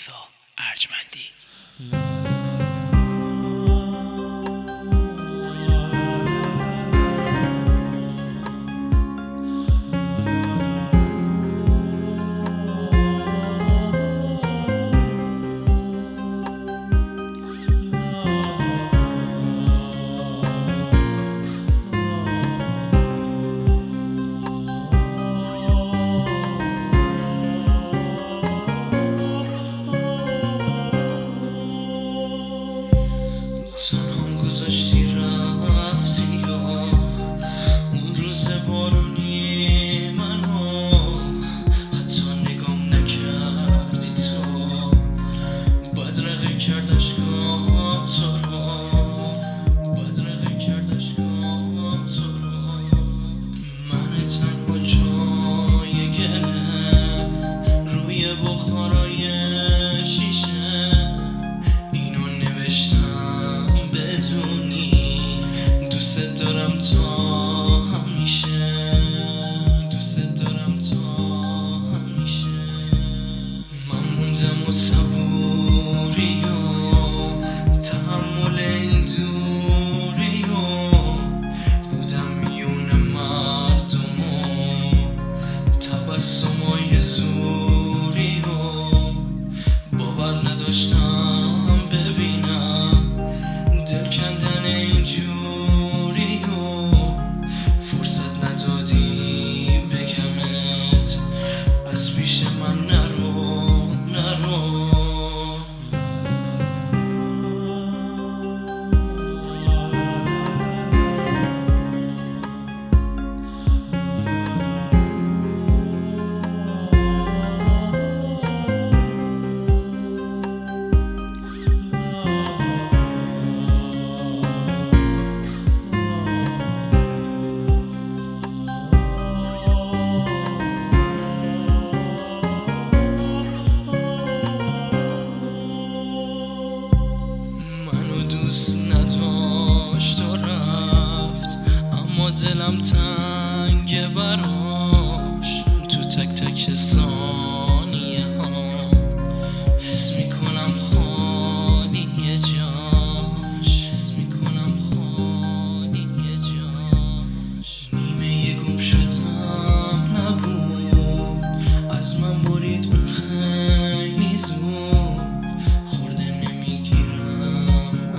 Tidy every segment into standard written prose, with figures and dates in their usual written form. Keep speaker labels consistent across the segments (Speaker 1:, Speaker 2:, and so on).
Speaker 1: رضا ارجمندی.
Speaker 2: سنم گذاشتی رفتی یا اون روز بارونی منو حتی نگام نکردی تو بدرقه کرد اشکام تو رو بدرقه کرد اشکام تو رو من تنها جای گله روی بخارای شیشه اینو نوشتم بدونی دوست دارم تا همیشه دوست دارم تا همیشه من موندم و صبوری و تحمل این دوری و بودم میون مردم و تبسمای زوری و باور نداشتم ببینم دل کندن اینجوری و فرصت ندادی بگمت از پیش من نرو نرو دوست نداشت و رفت اما دلم تنگه براش تو تک تک ثانیه ها حس میکنم خالیه جاش حس میکنم خالیه جاش نیمه گم شدم نبود از من برید اون خیلی زود خورده نمیگیرم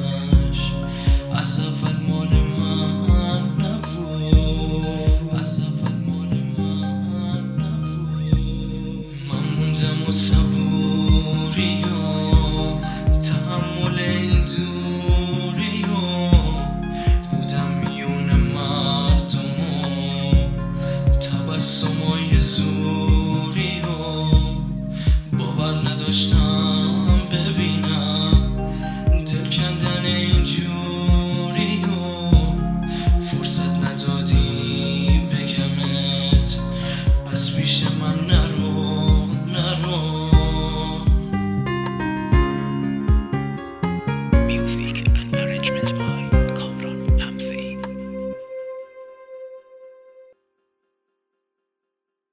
Speaker 2: از اول مال من نبود از اول مال من نبود من موندم و صبوری